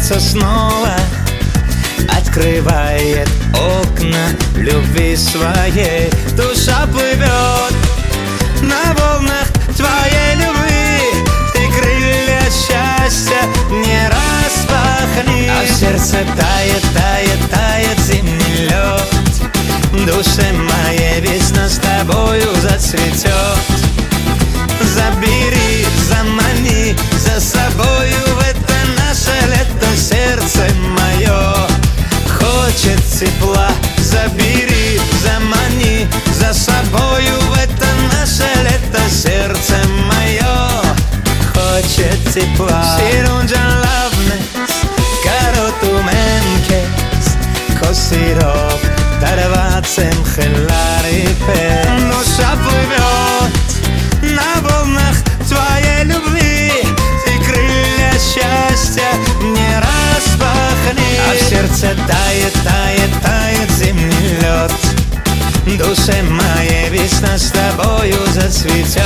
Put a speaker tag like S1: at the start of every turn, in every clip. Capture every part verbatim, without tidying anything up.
S1: сердце снова открывает окна любви своей. Душа плывет на волнах твоей любви, и крылья счастья не распахни. А в сердце тает, тает, тает зимний лед. Душе моей весна с тобою зацветет. Забери, замани за собою в это наше лето. Сердце мое хочет тепла. Забери, замани за собою в это наше лето. Сердце мое хочет тепла. Сирунджан лавнес, кароту менкес, косиров, дарвацем хелари пес. Душа плывет на волнах твоей любви, и крылья счастья не распахни. А в сердце тает, тает, тает зимний лед. Душе моей весна с тобою зацветет.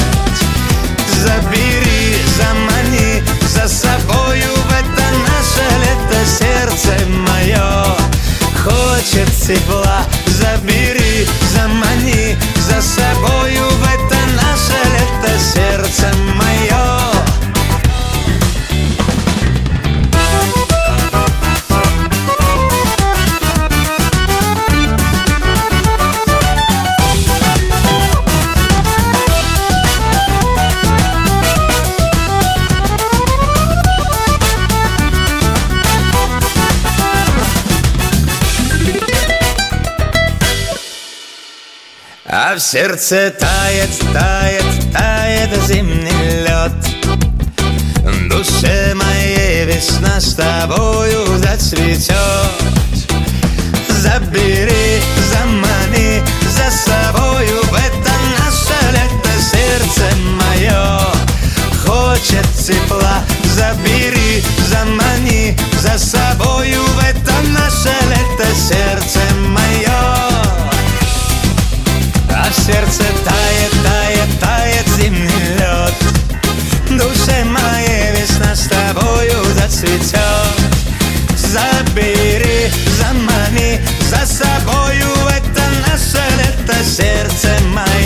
S1: Забери, замани за собою в это наше лето. Сердце мое хочет тепла. Забери, замани за собою в это наше лето. Сердце мое. А в сердце тает, тает, тает зимний лед. Душе моей весна с тобою зацветет. Забери, замани за собою в это наше лето. Сердце мое хочет тепла. Забери, замани за собою в это наше лето. Сердце мое. А в сердце тает, тает, тает зимний лед. Душе моей весна с тобою зацветет. Забери, замани за собою в это наше лето. Сердце мое